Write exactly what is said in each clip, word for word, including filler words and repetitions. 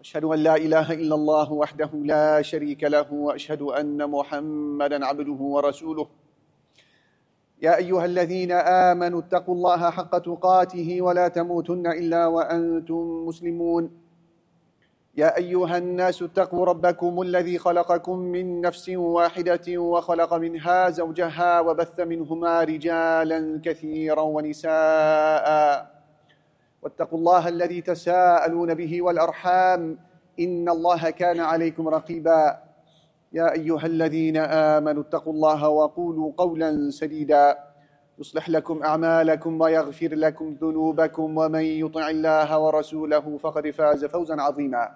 أشهد أن لا إله إلا الله وحده لا شريك له وأشهد أن محمدا عبده ورسوله يا أيها الذين آمنوا اتقوا الله حق تقاته ولا تموتن إلا وأنتم مسلمون يا أيها الناس اتقوا ربكم الذي خلقكم من نفس واحدة وخلق منها زوجها وبث منهما رجالا كثيرا ونساء واتقوا الله الذي تساءلون به والأرحام إن الله كان عليكم رقيبا يا أيها الذين آمنوا اتقوا الله وقولوا قولا سديدا يصلح لكم أعمالكم ويغفر لكم ذنوبكم ومن يطع الله ورسوله فقد فاز فوزا عظيما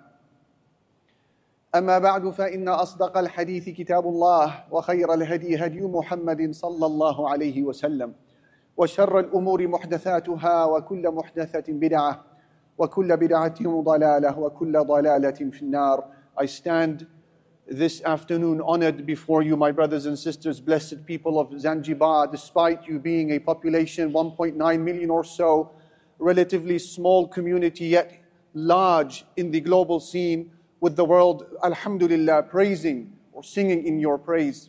أما بعد فإن أصدق الحديث كتاب الله وخير الهدي هدي محمد صلى الله عليه وسلم وشر الأمور محدثاتها وكل محدثة بدعة وكل بدعة ضلالة وكل ضلالة في النار. I stand this afternoon honored before you, my brothers and sisters, blessed people of Zanzibar, despite you being a population one point nine million or so, relatively small community yet large in the global scene, with the world, alhamdulillah, praising or singing in your praise.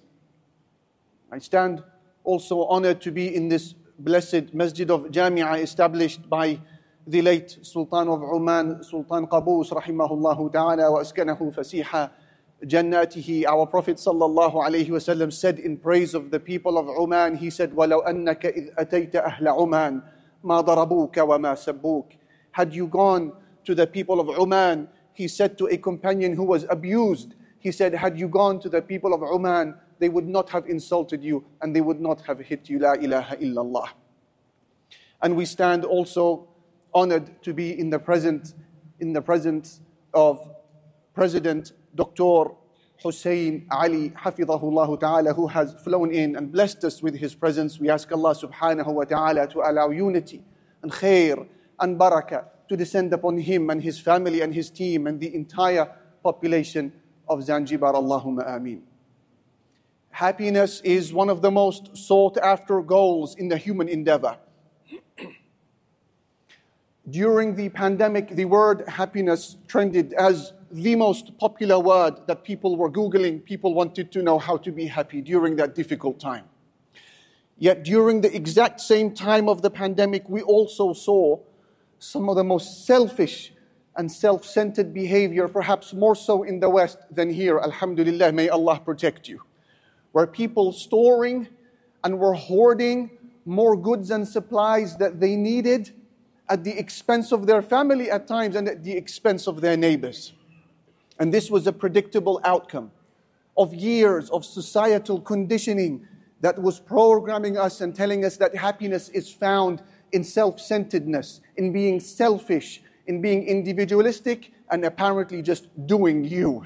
I stand also honored to be in this blessed Masjid of Jamia established by the late Sultan of Oman, Sultan Qaboos, rahimahullah ta'ala, wa askanahu fasiha jannatihi. Our Prophet sallallahu alayhi wa sallam said in praise of the people of Oman, he said, وَلَوْ أَنَّكَ إِذْ أَتَيْتَ أَهْلَ عُمَانَ مَا ضَرَبُوكَ وَمَا سَبُّوكَ. Had you gone to the people of Oman, he said to a companion who was abused, he said, had you gone to the people of Oman, they would not have insulted you and they would not have hit you. La ilaha illallah. And we stand also honored to be in the present, in the presence of President Doctor Hussein Ali Hafidhahullah Ta'ala, who has flown in and blessed us with his presence. We ask Allah subhanahu wa ta'ala to allow unity and khair and barakah to descend upon him and his family and his team and the entire population of Zanzibar. Allahumma ameen. Happiness is one of the most sought after goals in the human endeavor. During the pandemic, the word happiness trended as the most popular word that people were Googling. People wanted to know how to be happy during that difficult time. Yet during the exact same time of the pandemic, we also saw some of the most selfish and self-centered behavior, perhaps more so in the West than here. Alhamdulillah, may Allah protect you. Where people storing and were hoarding more goods and supplies that they needed at the expense of their family at times and at the expense of their neighbors. And this was a predictable outcome of years of societal conditioning that was programming us and telling us that happiness is found in self-centeredness, in being selfish, in being individualistic, and apparently just doing you.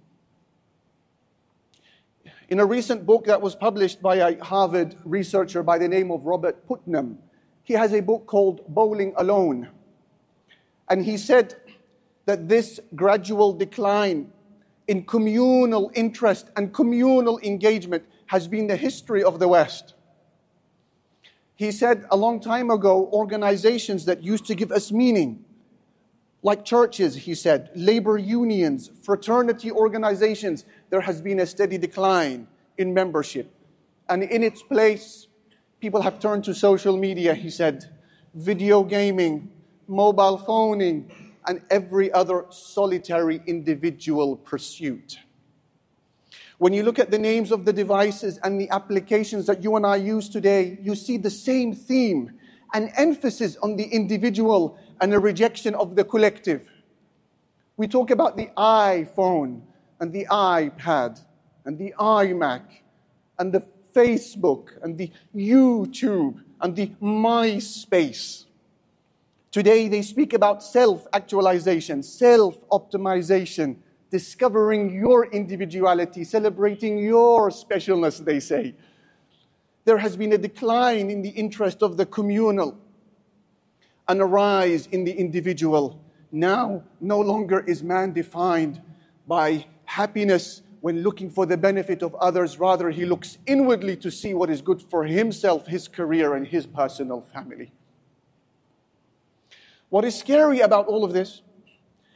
In a recent book that was published by a Harvard researcher by the name of Robert Putnam, he has a book called Bowling Alone. And he said that this gradual decline in communal interest and communal engagement has been the history of the West. He said a long time ago, organizations that used to give us meaning, like churches, he said, labor unions, fraternity organizations, there has been a steady decline in membership. And in its place, people have turned to social media, he said, video gaming, mobile phoning, and every other solitary individual pursuit. When you look at the names of the devices and the applications that you and I use today, you see the same theme, an emphasis on the individual and a rejection of the collective. We talk about the iPhone and the iPad and the iMac and the Facebook and the YouTube and the MySpace. Today they speak about self-actualization, self-optimization, discovering your individuality, celebrating your specialness, they say. There has been a decline in the interest of the communal and a rise in the individual. Now, no longer is man defined by happiness when looking for the benefit of others. Rather, he looks inwardly to see what is good for himself, his career, and his personal family. What is scary about all of this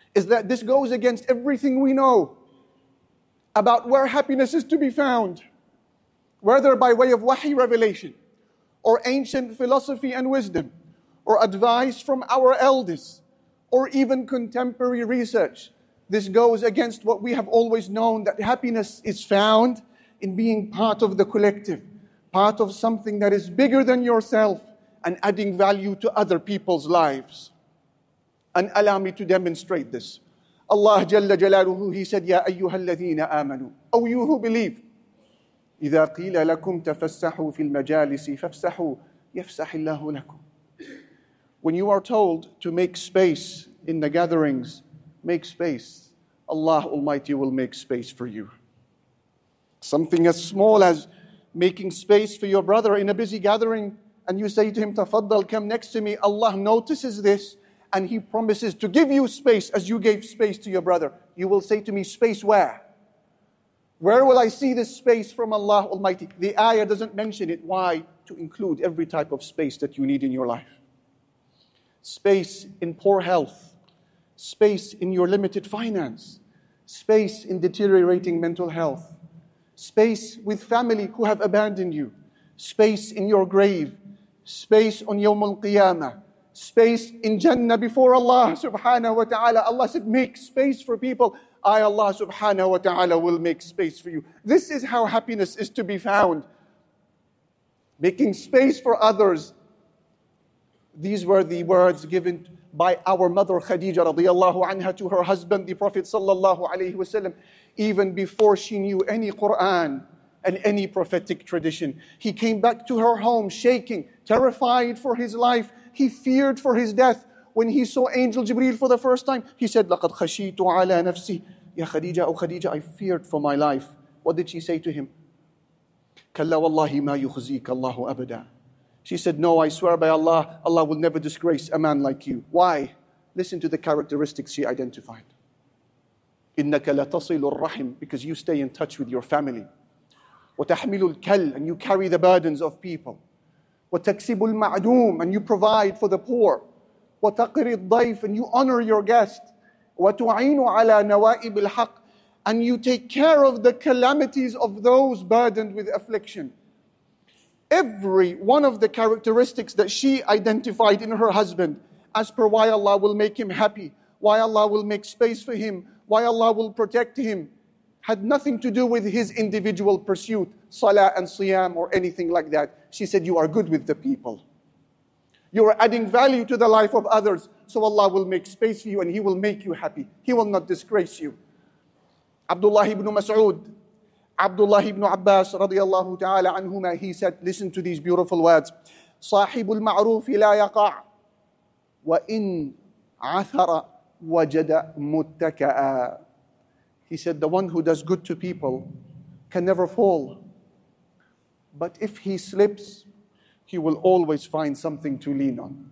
is that this goes against everything we know about where happiness is to be found, whether by way of wahi revelation, or ancient philosophy and wisdom, or advice from our elders, or even contemporary research. This goes against what we have always known, that happiness is found in being part of the collective, part of something that is bigger than yourself and adding value to other people's lives. And allow me to demonstrate this. Allah Jalla Jalaluhu, He said, Ya ayyuhal ladhina amanu, O you who believe, إِذَا قِيلَ لَكُمْ تَفَسَّحُوا فِي الْمَجَالِسِ فَافْسَحُوا يَفْسَحِ اللَّهُ لَكُمْ. When you are told to make space in the gatherings, make space. Allah Almighty will make space for you. Something as small as making space for your brother in a busy gathering, and you say to him, Tafaddal, come next to me. Allah notices this, and He promises to give you space as you gave space to your brother. You will say to me, space where? Where will I see this space from Allah Almighty? The ayah doesn't mention it. Why? To include every type of space that you need in your life. Space in poor health. Space in your limited finance. Space in deteriorating mental health. Space with family who have abandoned you. Space in your grave. Space on Yawm al-Qiyamah. Space in Jannah before Allah subhanahu wa ta'ala. Allah said, make space for people. I, Allah subhanahu wa ta'ala, will make space for you. This is how happiness is to be found. Making space for others. These were the words given by our mother Khadija radiyallahu anha to her husband, the Prophet sallallahu alayhi wasallam, even before she knew any Quran and any prophetic tradition. He came back to her home shaking, terrified for his life. He feared for his death. When he saw Angel Jibreel for the first time, he said, لَقَدْ خَشِيتُ عَلَى نَفْسِي. Ya Khadija, oh Khadija, I feared for my life. What did she say to him? كَلَّا وَاللَّهِ مَا يُخْزِيكَ اللَّهُ أَبَدًا. She said, no, I swear by Allah, Allah will never disgrace a man like you. Why? Listen to the characteristics she identified. إِنَّكَ لَتَصِلُ الرَّحِمِ, because you stay in touch with your family. وَتَحْمِلُ الْكَلِّ, and you carry the burdens of people. وَتَكْسِبُ الْمَعْدُومِ, and you provide for the poor. وَتَقْرِ الضَّيْفِ, and you honor your guest. وَتُعِينُ عَلَى نَوَائِبِ الْحَقِّ, and you take care of the calamities of those burdened with affliction. Every one of the characteristics that she identified in her husband, as per why Allah will make him happy, why Allah will make space for him, why Allah will protect him, had nothing to do with his individual pursuit, salah and siyam or anything like that. She said, you are good with the people. You are adding value to the life of others, so Allah will make space for you and He will make you happy. He will not disgrace you. Abdullah ibn Mas'ud, Abdullah ibn Abbas radiyallahu ta'ala anhuma, he said, listen to these beautiful words. صاحب المعروف لا يقع وإن عثر وجد متكئا. He said, the one who does good to people can never fall. But if he slips, he will always find something to lean on.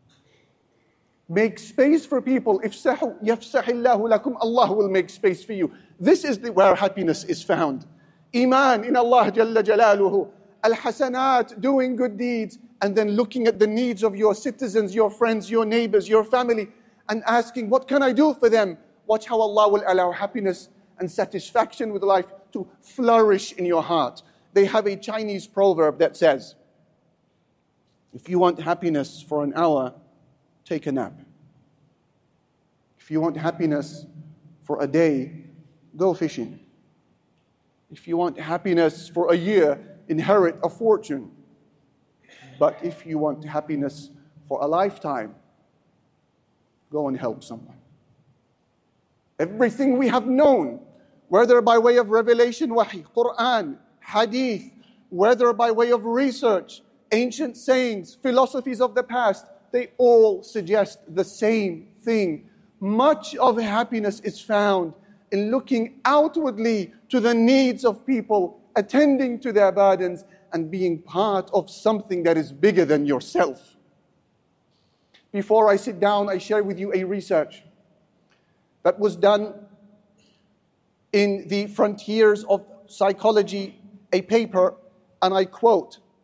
Make space for people. إِفْسَحُوا يَفْسَحِ اللَّهُ لَكُمْ. Allah will make space for you. This is the, where happiness is found. Iman in Allah Jalla Jalaluhu. Al-Hasanat, doing good deeds, and then looking at the needs of your citizens, your friends, your neighbors, your family, and asking, what can I do for them? Watch how Allah will allow happiness and satisfaction with life to flourish in your heart. They have a Chinese proverb that says, if you want happiness for an hour, take a nap. If you want happiness for a day, go fishing. If you want happiness for a year, inherit a fortune. But if you want happiness for a lifetime, go and help someone. Everything we have known, whether by way of revelation, wahi, Quran, hadith, whether by way of research, ancient sayings, philosophies of the past, they all suggest the same thing. Much of happiness is found in looking outwardly to the needs of people, attending to their burdens, and being part of something that is bigger than yourself. Before I sit down, I share with you a research that was done in the Frontiers of Psychology, a paper, and I quote,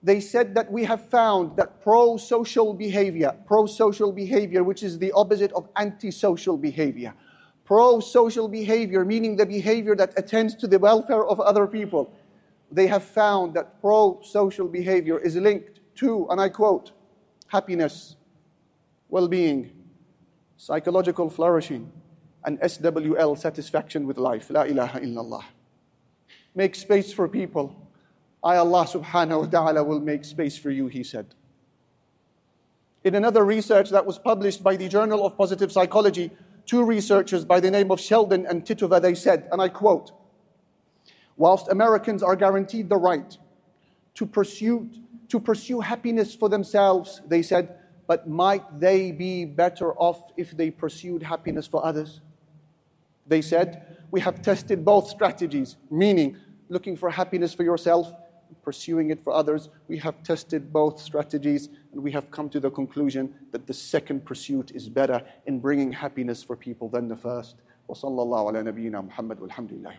they said that we have found that pro-social behavior, pro-social behavior, which is the opposite of anti-social behavior. Pro-social behavior, meaning the behavior that attends to the welfare of other people. They have found that pro-social behavior is linked to, and I quote, happiness, well-being, psychological flourishing, and S W L, satisfaction with life. La ilaha illallah. Make space for people. I, Allah subhanahu wa ta'ala, will make space for you, he said. In another research that was published by the Journal of Positive Psychology, two researchers by the name of Sheldon and Titova, they said, and I quote, whilst Americans are guaranteed the right to pursue, to pursue happiness for themselves, they said, but might they be better off if they pursued happiness for others? They said, we have tested both strategies, meaning looking for happiness for yourself, pursuing it for others. We have tested both strategies, and we have come to the conclusion that the second pursuit is better in bringing happiness for people than the first. Wa sallallahu ala nabiyyina Muhammad walhamdulillahi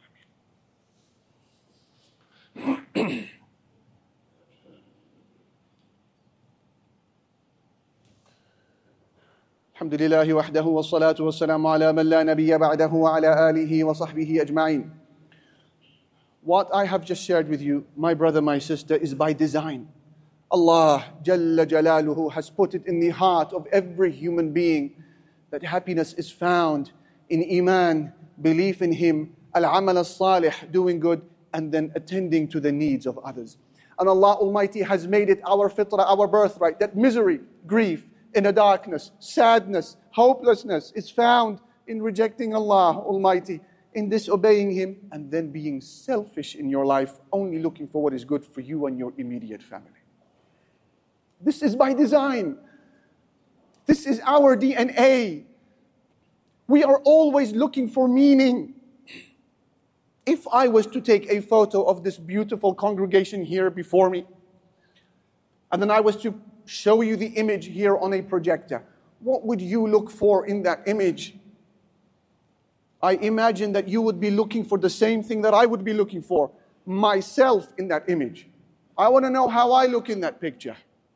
rabbil alamin. Alhamdulillahi wahdahu wa salatu wa salamu ala man la nabiyya ba'dahu wa ala alihi wa sahbihi ajma'in. What I have just shared with you, my brother, my sister, is by design. Allah Jalla Jalaluhu has put it in the heart of every human being that happiness is found in Iman, belief in Him, al-amal as-salih, doing good, and then attending to the needs of others. And Allah Almighty has made it our fitrah, our birthright, that misery, grief, inner darkness, sadness, hopelessness is found in rejecting Allah Almighty, in disobeying Him, and then being selfish in your life, only looking for what is good for you and your immediate family. This is by design. This is our D N A. We are always looking for meaning. If I was to take a photo of this beautiful congregation here before me, and then I was to show you the image here on a projector, what would you look for in that image? I imagine that you would be looking for the same thing that I would be looking for, myself in that image. I want to know how I look in that picture.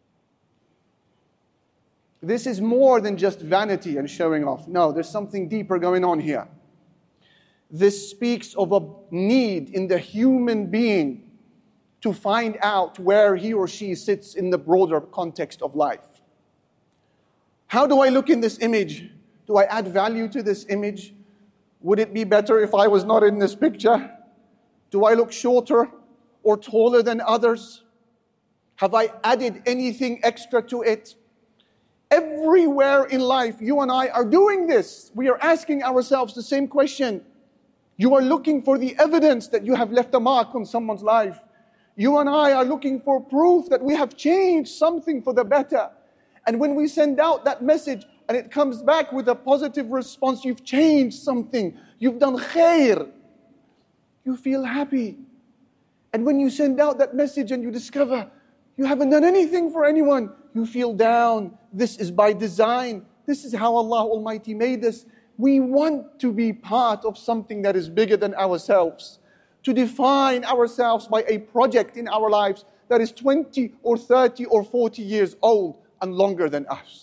This is more than just vanity and showing off. No, there's something deeper going on here. This speaks of a need in the human being to find out where he or she sits in the broader context of life. How do I look in this image? Do I add value to this image? Would it be better if I was not in this picture? Do I look shorter or taller than others? Have I added anything extra to it? Everywhere in life, you and I are doing this. We are asking ourselves the same question. You are looking for the evidence that you have left a mark on someone's life. You and I are looking for proof that we have changed something for the better. And when we send out that message and it comes back with a positive response, you've changed something, you've done khair, you feel happy. And when you send out that message and you discover you haven't done anything for anyone, you feel down. This is by design. This is how Allah Almighty made us. We want to be part of something that is bigger than ourselves, to define ourselves by a project in our lives that is twenty or thirty or forty years old and longer than us.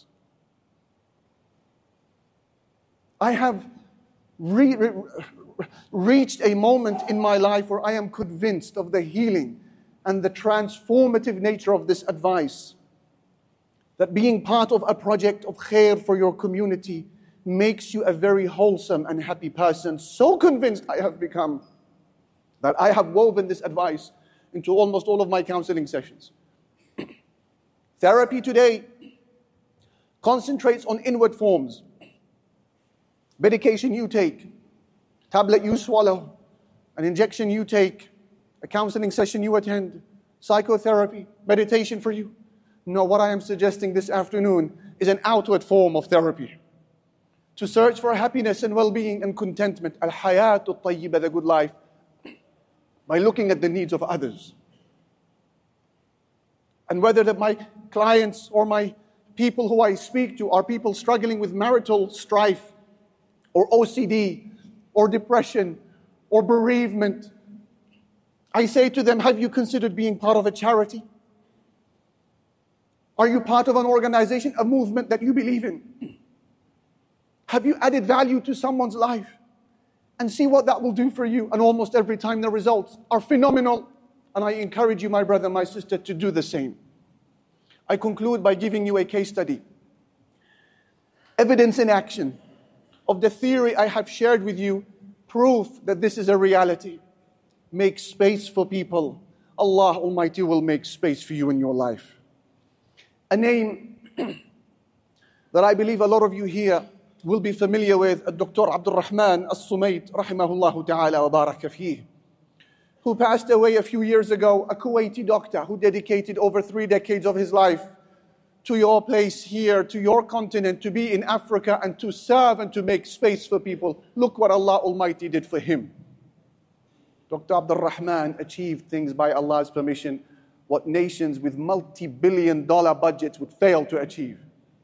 I have re- re- reached a moment in my life where I am convinced of the healing and the transformative nature of this advice, that being part of a project of khair for your community makes you a very wholesome and happy person. So convinced I have become that I have woven this advice into almost all of my counseling sessions. Therapy today concentrates on inward forms. Medication you take, tablet you swallow, an injection you take, a counseling session you attend, psychotherapy, meditation for you. No, what I am suggesting this afternoon is an outward form of therapy. To search for happiness and well-being and contentment, al-hayatu at-tayyiba, the good life, by looking at the needs of others. And whether that my clients or my people who I speak to are people struggling with marital strife, or O C D, or depression, or bereavement, I say to them, have you considered being part of a charity? Are you part of an organization, a movement that you believe in? Have you added value to someone's life? And see what that will do for you. And almost every time the results are phenomenal. And I encourage you, my brother, my sister, to do the same. I conclude by giving you a case study. Evidence in action of the theory I have shared with you, proof that this is a reality. Make space for people. Allah Almighty will make space for you in your life. A name that I believe a lot of you here will be familiar with, Doctor Abdul Rahman As-Sumayt, rahimahullah ta'ala wa baraka fihi, who passed away a few years ago, a Kuwaiti doctor who dedicated over three decades of his life to your place here, to your continent, to be in Africa and to serve and to make space for people. Look what Allah Almighty did for him. Doctor Abdul Rahman achieved things by Allah's permission, what nations with multi-billion dollar budgets would fail to achieve.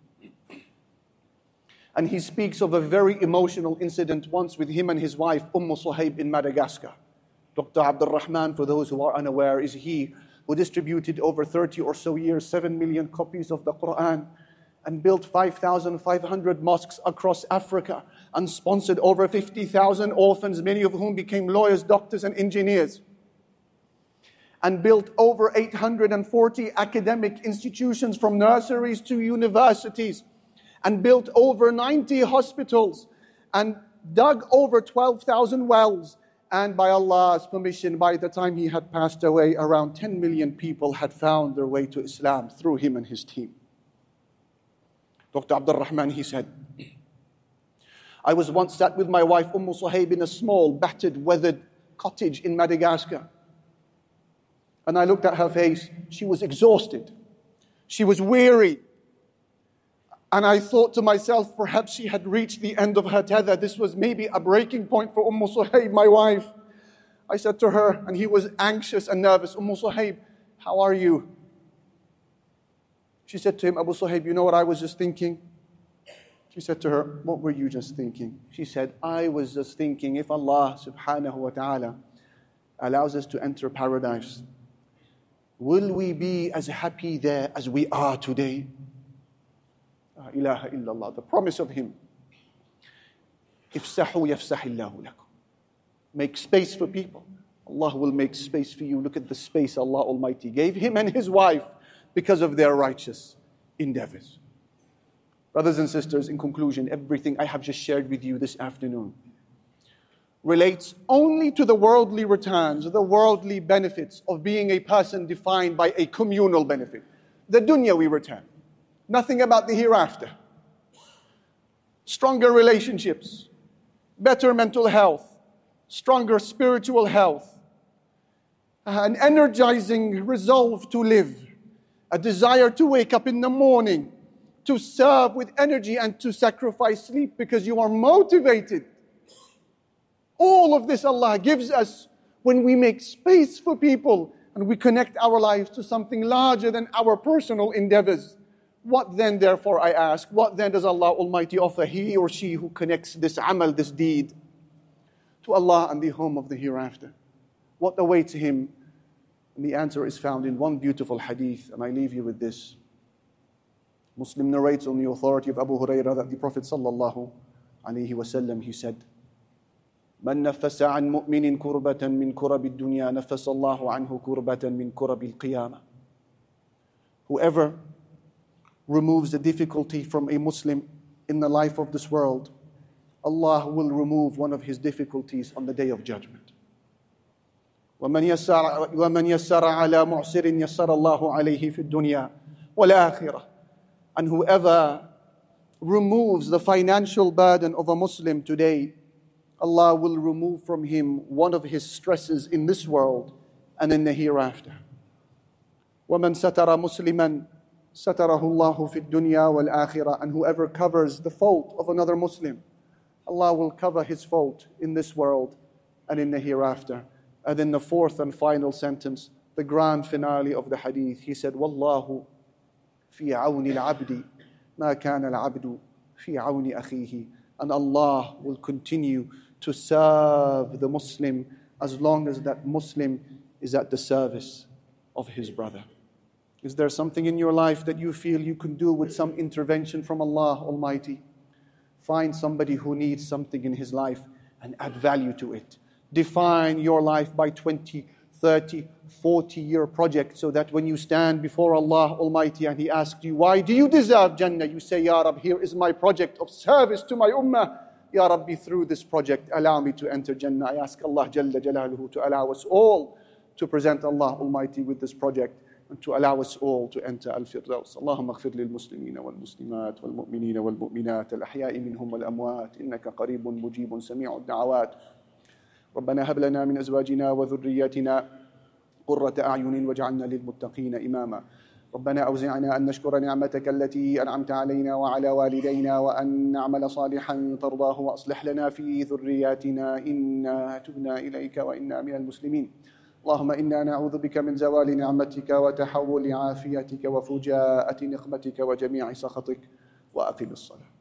And he speaks of a very emotional incident once with him and his wife, Umm Suhaib in Madagascar. Doctor Abdul Rahman, for those who are unaware, is he who distributed over thirty or so years, seven million copies of the Quran, and built five thousand five hundred mosques across Africa, and sponsored over fifty thousand orphans, many of whom became lawyers, doctors, and engineers, and built over eight hundred forty academic institutions from nurseries to universities, and built over ninety hospitals, and dug over twelve thousand wells. And by Allah's permission, by the time he had passed away, around ten million people had found their way to Islam through him and his team. Doctor Abdul Rahman, he said, I was once sat with my wife Umm Suhaib in a small, battered, weathered cottage in Madagascar. And I looked at her face. She was exhausted. She was weary. And I thought to myself, perhaps she had reached the end of her tether. This was maybe a breaking point for Umm Suhaib, my wife. I said to her, and he was anxious and nervous, Umm Suhaib, how are you? She said to him, Abu Suhaib, you know what I was just thinking? She said to her, what were you just thinking? She said, I was just thinking, if Allah subhanahu wa ta'ala allows us to enter paradise, will we be as happy there as we are today? La ilaha illallah, the promise of him. Ifsahu yafsahillahu lakum. Make space for people. Allah will make space for you. Look at the space Allah Almighty gave him and his wife because of their righteous endeavors. Brothers and sisters, in conclusion, everything I have just shared with you this afternoon relates only to the worldly returns, the worldly benefits of being a person defined by a communal benefit. The dunya we return. Nothing about the hereafter. Stronger relationships, better mental health, stronger spiritual health, an energizing resolve to live, a desire to wake up in the morning, to serve with energy and to sacrifice sleep because you are motivated. All of this Allah gives us when we make space for people and we connect our lives to something larger than our personal endeavors. What then, therefore, I ask, what then does Allah Almighty offer he or she who connects this amal, this deed, to Allah and the home of the hereafter? What awaits him? And the answer is found in one beautiful hadith, and I leave you with this. Muslim narrates on the authority of Abu Hurairah that the Prophet sallallahu alaihi wasallam, he said, من نفس عن مؤمن كربة من كرب الدنيا نفس الله عنه كربة من كرب القيامة. Whoever removes the difficulty from a Muslim in the life of this world, Allah will remove one of his difficulties on the day of judgment. وَمَنْ يَسَّرَ عَلَى مُعْسِرٍ يَسَّرَ اللَّهُ عَلَيْهِ فِي الدُّنْيَا وَالْآخِرَةِ. And whoever removes the financial burden of a Muslim today, Allah will remove from him one of his stresses in this world and in the hereafter. وَمَنْ سَتَرَ مُسْلِمًا سَتَرَهُ اللَّهُ فِي الدُّنْيَا وَالْآخِرَةِ. And whoever covers the fault of another Muslim, Allah will cover his fault in this world and in the hereafter. And in the fourth and final sentence, the grand finale of the hadith, he said, وَاللَّهُ فِي عَوْنِ الْعَبْدِ مَا كَانَ الْعَبْدُ فِي عَوْنِ أَخِيهِ. And Allah will continue to serve the Muslim as long as that Muslim is at the service of his brother. Is there something in your life that you feel you can do with some intervention from Allah Almighty? Find somebody who needs something in his life and add value to it. Define your life by twenty, thirty, forty year project so that when you stand before Allah Almighty and He asks you, why do you deserve Jannah? You say, Ya Rab, here is my project of service to my ummah. Ya Rabbi, through this project, allow me to enter Jannah. I ask Allah Jalla Jalaluhu to allow us all to present Allah Almighty with this project and to allow us all to enter Al-Firdaus. Allahumma aghfir lil muslimina wal muslimat wal mu'minina wal mu'minat al-ahya'i minhum wal amwat innaka qareebun mujibun sami'ud da'awat. ربنا هب لنا من أزواجنا وذرياتنا قرة أعين واجعلنا للمتقين إماما. ربنا أوزعنا أن نشكر نعمتك التي أنعمت علينا وعلى والدينا وأن نعمل صالحا ترضاه وأصلح لنا في ذرياتنا إنا تبنا إليك وإنا من المسلمين. اللهم إنا نعوذ بك من زوال نعمتك وتحول عافيتك وفجاءة نقمتك وجميع سخطك. وأقم الصلاة.